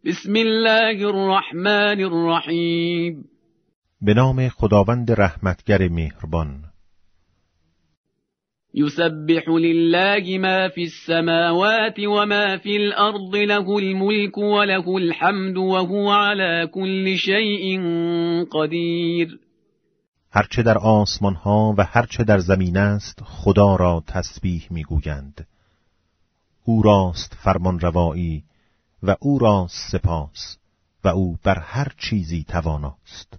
بسم الله الرحمن الرحیم. به نام خداوند رحمتگر مهربان. یسبح لله ما فی السماوات و ما فی الارض، له الملك و له الحمد و هو علی كل شیء قدیر. هرچه در آسمان ها و هرچه در زمین است خدا را تسبیح میگویند. او راست فرمان روایی و او راست سپاس و او بر هر چیزی تواناست.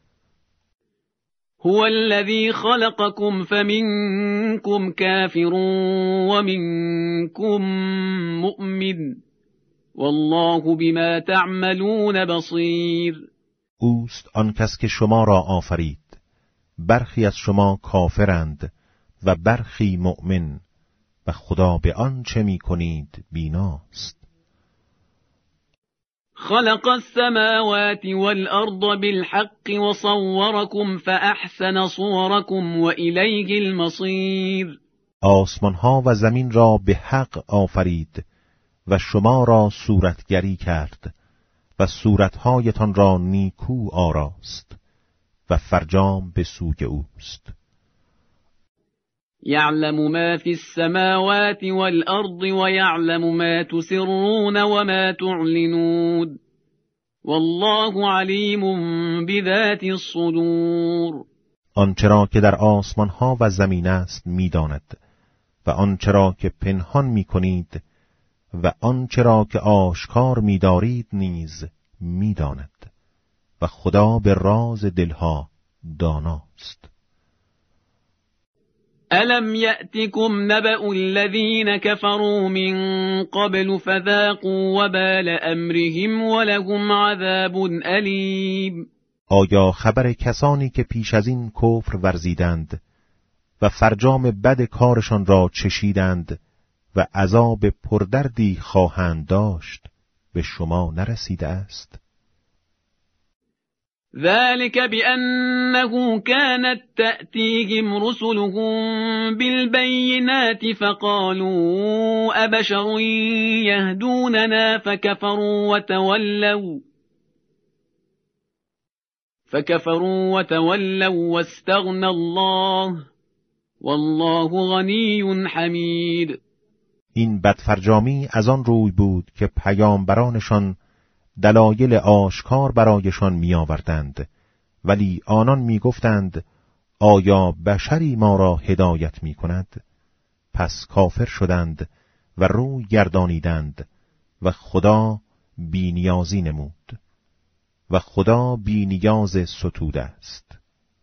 هو الذی خلقكم فمنكم کافر و منكم مؤمن والله بما تعملون بصیر. اوست آن کس که شما را آفرید، برخی از شما کافرند و برخی مؤمن و خدا به آن چه می کنید بیناست. خلق السماوات والأرض بالحق وصوركم فأحسن صوركم وإليه المصير. آسمان ها و زمین را به حق آفرید و شما را صورتگری کرد و صورتهایتان را نیکو آراست و فرجام به سوی اوست. يعلم ما في السماوات والأرض ويعلم ما تسرون وما تعلنون والله عليم بذات الصدور. آنچه را که در آسمان ها و زمین است می‌داند و آنچه را که پنهان می‌کنید و آنچه را که آشکار می‌دارید نیز می‌داند و خدا به راز دلها داناست. ألم يأتكم نبأ الذين كفروا من قبل فذاقوا وبال أمرهم ولهم عذاب أليم. آیا خبر کسانی که پیش از این کفر ورزیدند و فرجام بد کارشان را چشیدند و عذاب پردردی خواهند داشت به شما نرسیده است؟ ذلك بأنه كانت تأتيهم رسلهم بالبينات فقالوا أبشر يهدوننا فكفروا وتولوا واستغنى الله والله غني حمید. این بدفرجامی از آن روی بود که پیامبرانشان دلایل آشکار برایشان می آوردند، ولی آنان می گفتند آیا بشری ما را هدایت می کند؟ پس کافر شدند و روی گردانیدند و خدا بی‌نیازی نمود و خدا بی‌نیاز ستوده است.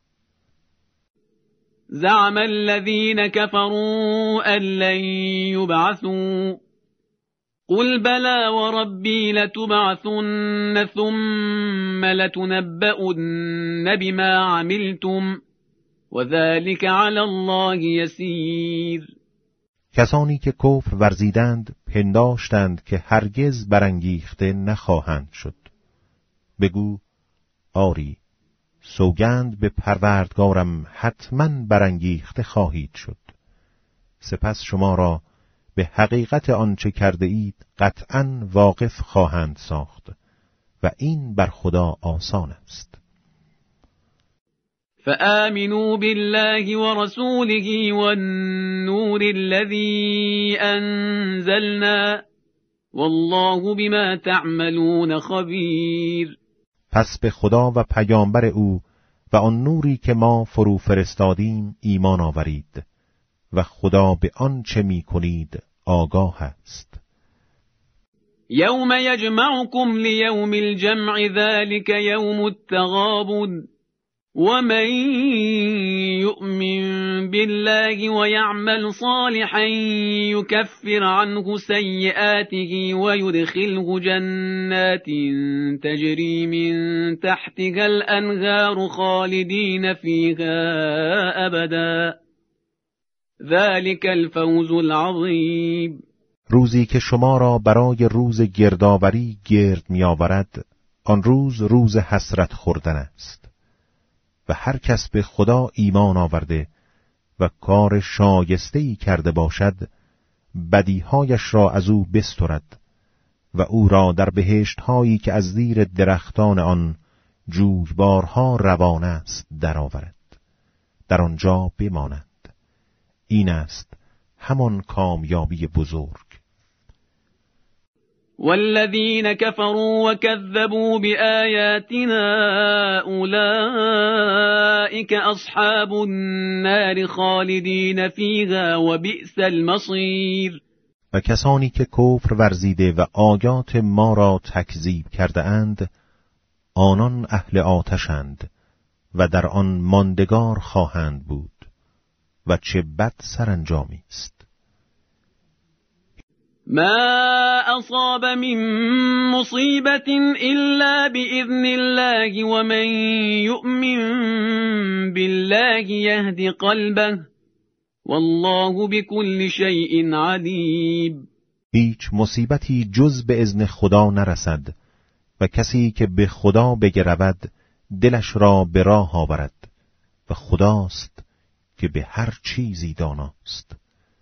زعم الذين كفروا أن لن يبعثوا قل بلى وربي لتبعثن ثم لتنبؤن بما عملتم وذلك على الله يسير. کسانی که کفر ورزیدند پنداشتند که هرگز برانگیخته نخواهند شد. بگو آری، سوگند به پروردگارم حتما برانگیخته خواهید شد. سپس شما را به حقیقت آنچه کرده اید قطعاً واقف خواهند ساخت و این بر خدا آسان است. فآمنوا بالله ورسوله والنور الذي أنزلنا والله بما تعملون خبیر. پس به خدا و پیامبر او و آن نوری که ما فرو فرستادیم ایمان آورید و خدا به آن چه می کنید آگاه است. یوم یجمعکم لیوم الجمع ذلك یوم التغابن ومن يؤمن بالله ويعمل صالحا يكفر عنه سيئاته ويدخله جنات تجري من تحتها الأنهار خالدين فيها أبدا ذلك الفوز العظیم. روزی که شما را برای روز گردآوری گرد می‌آورد، آن روز روز حسرت خوردن است و هر کس به خدا ایمان آورده و کار شایسته‌ای کرده باشد بدیهایش را از او بسترد و او را در بهشت‌هایی که از زیر درختان آن جویبارها روان است درآورد، در آنجا بمانند. این است همان کامیابی بزرگ. والذین كفروا وكذبوا بآیاتنا اولئک اصحاب النار خالدین فیها وبئس المصیر. و کسانی که کفر ورزیده و آیات ما را تکذیب کرده اند، آنان اهل آتشند و در آن ماندگار خواهند بود و چه بد سرانجامی است. ما اصاب من مصیبت الا باذن الله ومن یؤمن بالله یهد قلبه والله بكل شیء علیم. هیچ مصیبتی جز به اذن خدا نرسد و کسی که به خدا بگرود دلش را به راه آورد و خداست که به هر چیزی داناست.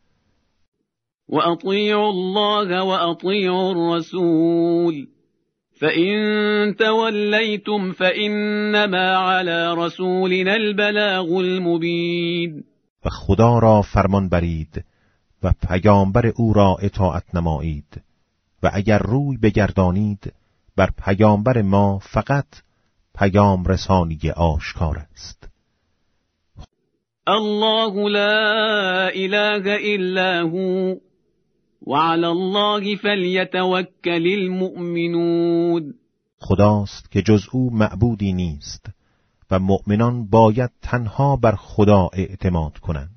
وأطيعوا الله وأطيعوا الرسول فإن توليتم فإنما على رسولنا البلاغ المبين. و خدا را فرمان برید و پیامبر او را اطاعت نمایید و اگر روی بگردانید بر پیامبر ما فقط پیام رسانی آشکار است. الله لا اله الا هو وعلى الله فلیتوکل المؤمنون. خداست که جز او معبودی نیست و مؤمنان باید تنها بر خدا اعتماد کنند.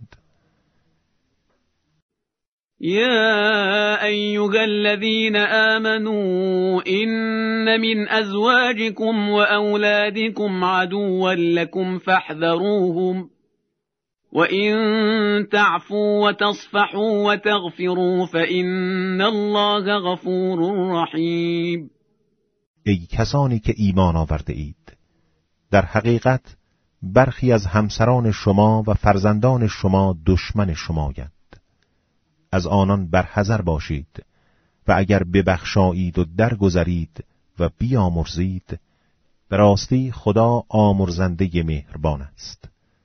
يا أيها الذين آمنوا إن من أزواجكم وأولادكم عدوا لكم فاحذروهم وإن تعفوا وتصفحوا وتغفروا فإن الله غفور رحيم. ای کسانی که ایمان آورده اید، در حقیقت برخی از همسران شما و فرزندان شما دشمن شمایند. از آنان برحذر باشید و اگر ببخشایید و درگذرید و بیامرزید، به راستی خدا آمرزنده مهربان است.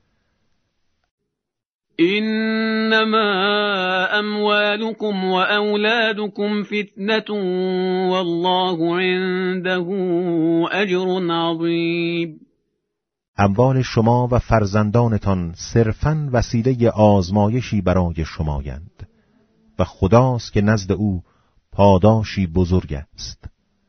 انما اموالكم واولادكم فتنة والله عنده اجر عظیم. اموال شما و فرزندانتان صرفاً وسیله آزمایشی برای شمایند و خداست که نزد او پاداشی بزرگ است.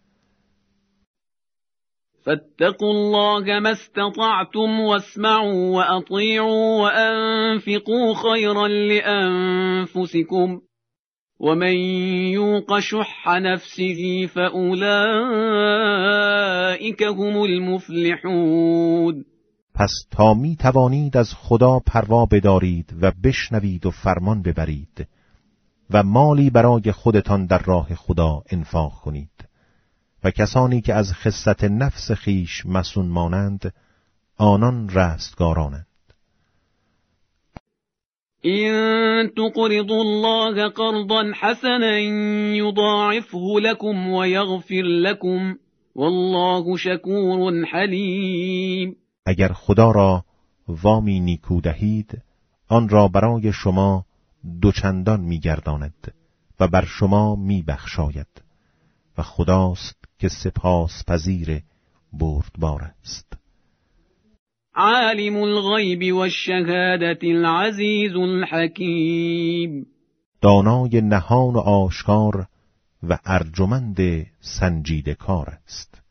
فاتقوا الله ما استطعتم واسمعوا واطيعوا وانفقوا خيرا لانفسكم ومن يوق شح نفسه فاولئك هم المفلحون. پس تا می توانید از خدا پروا بدارید و بشنوید و فرمان ببرید و مالی برای خودتان در راه خدا انفاق کنید و کسانی که از خست نفس خیش مسون مانند آنان رستگارانند. إن تقرضوا الله قرضا حسنا يضاعفه لكم ويغفر لكم والله شكور حليم. اگر خدا را وامی نیکو دهید، آن را برای شما دوچندان می‌گرداند و بر شما می‌بخشاید و خداست که سپاسپذیر بردبار است. عالم الغیب والشهادة العزیز الحکیم. دانای نهان و آشکار و ارجمند سنجیده کار است.